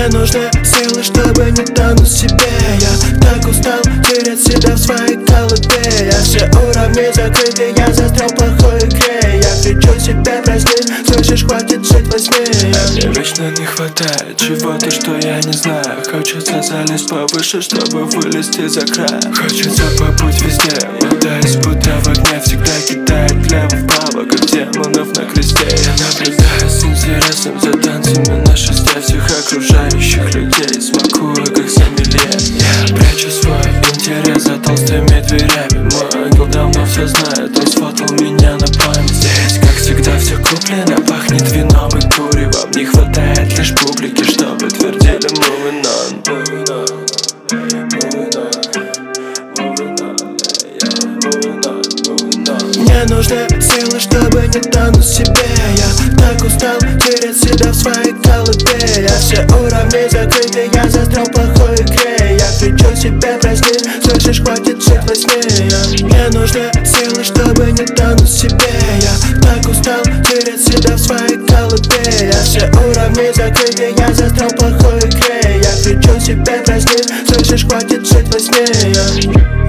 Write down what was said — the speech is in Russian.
Мне нужны силы, чтобы не тонуть в себе. Я так устал терять себя в своей голове. Я все уровни закрыты, я застрял в плохой игре. Я кричу себе праздник, слышишь, хватит жить во сне. Мне вечно не хватает чего-то, что я не знаю. Хочется залезть повыше, чтобы вылезти за край. Хочется побыть везде, пытаясь, будто в огне. Всегда кидает влево-вправо, как демонов на кресте. Я наблюдаю с интересом за танцами на шесте всех окружающих людей, смакуя как сомелье. Я прячу свой интерес за толстыми дверями. Мой ангел давно все знает, он сфотал меня на память. Здесь, как всегда, все куплено, пахнет вином и куревом. Не хватает лишь публики, чтобы твердили moving on, moving on, moving on, moving on, moving on, moving on. Мне нужны силы, чтобы не тонуть в себе. Я так устал терять себя в своей голове. Я все уровни закрыты, я застрял в плохой игре. Я кричу себе праздник, слышишь, хватит жить во сне. Мне нужны силы, чтобы не тонуть в себе. Я так устал терять себя в своей голове. Я все уровни закрыты, я застрял в плохой игре. Я кричу себе праздник, слышишь, хватит жить во сне.